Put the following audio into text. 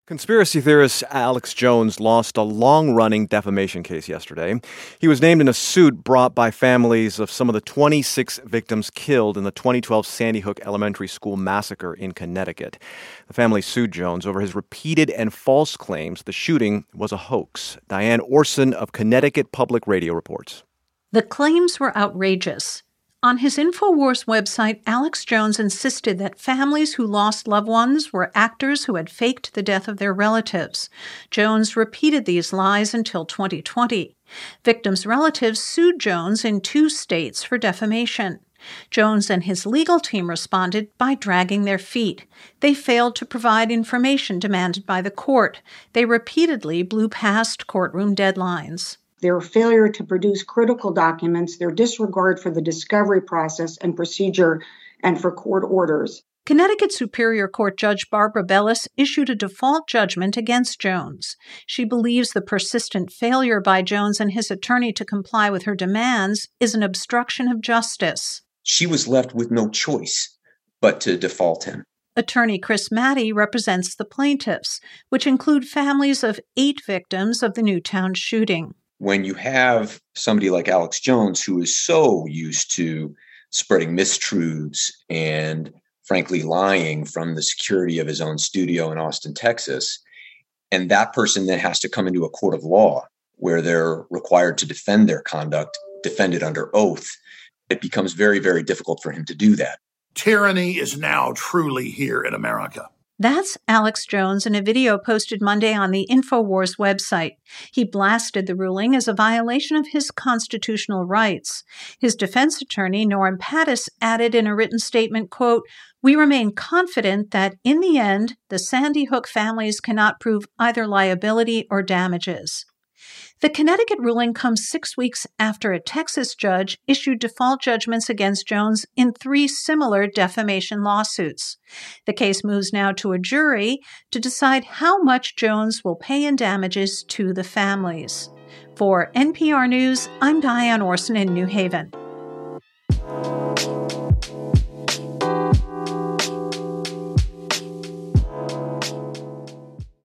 Conspiracy theorist Alex Jones lost a long-running defamation case yesterday. He was named in a suit brought by families of some of the 26 victims killed in the 2012 Sandy Hook Elementary School massacre in Connecticut. The family sued Jones over his repeated and false claims the shooting was a hoax. Diane Orson of Connecticut Public Radio reports. The claims were outrageous. On his InfoWars website, Alex Jones insisted that families who lost loved ones were actors who had faked the death of their relatives. Jones repeated these lies until 2020. Victims' relatives sued Jones in 2 states for defamation. Jones and his legal team responded by dragging their feet. They failed to provide information demanded by the court. They repeatedly blew past courtroom deadlines. Their failure to produce critical documents, their disregard for the discovery process and procedure, and for court orders. Connecticut Superior Court Judge Barbara Bellis issued a default judgment against Jones. She believes the persistent failure by Jones and his attorney to comply with her demands is an obstruction of justice. She was left with no choice but to default him. Attorney Chris Mattei represents the plaintiffs, which include families of 8 victims of the Newtown shooting. When you have somebody like Alex Jones, who is so used to spreading mistruths and frankly lying from the security of his own studio in Austin, Texas, and that person then has to come into a court of law where they're required to defend their conduct, defend it under oath, it becomes very, very difficult for him to do that. Tyranny is now truly here in America. That's Alex Jones in a video posted Monday on the InfoWars website. He blasted the ruling as a violation of his constitutional rights. His defense attorney, Norm Pattis, added in a written statement, quote, "We remain confident that, in the end, the Sandy Hook families cannot prove either liability or damages." The Connecticut ruling comes 6 weeks after a Texas judge issued default judgments against Jones in 3 similar defamation lawsuits. The case moves now to a jury to decide how much Jones will pay in damages to the families. For NPR News, I'm Diane Orson in New Haven.